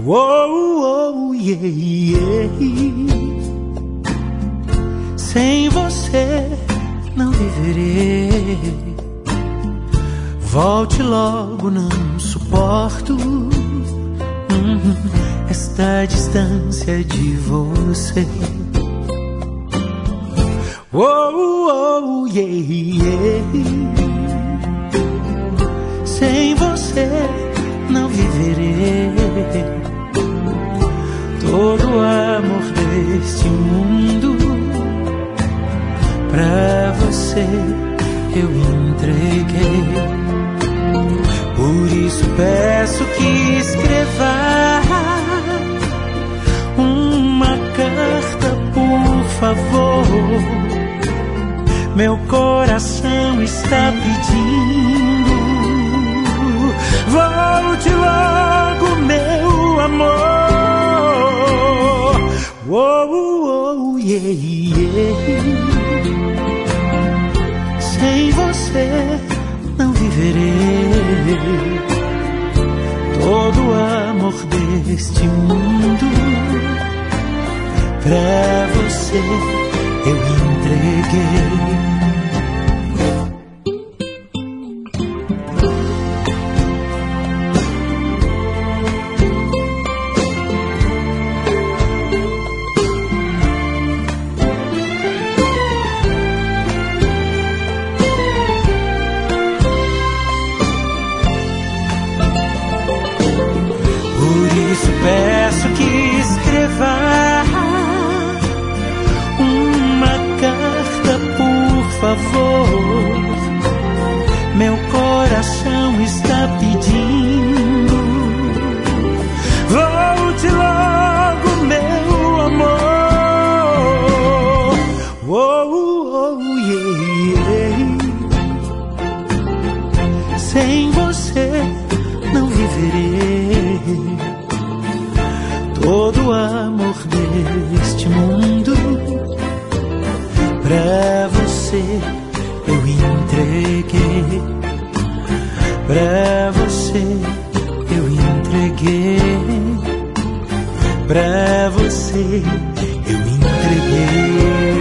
Oh, yeah, yeah. Sem você não viverei. Volte logo, não suporto esta distância de você. Oh, yeah, yeah. Sem você não viverei. Todo o amor deste mundo pra você eu entreguei. Por isso peço que escreva uma carta, por favor. Meu coração está pedindo. Volte logo, meu amor. Oh, yeah, yeah. Sem você não viverei. Todo o amor deste mundo pra você eu entreguei. Peço que escreva uma carta, por favor. Meu coração está pedindo. Volte logo, meu amor. Oh, yeah, yeah. Sem você não viverei. Todo o amor deste mundo pra você eu entreguei. Pra você eu entreguei. Pra você eu entreguei.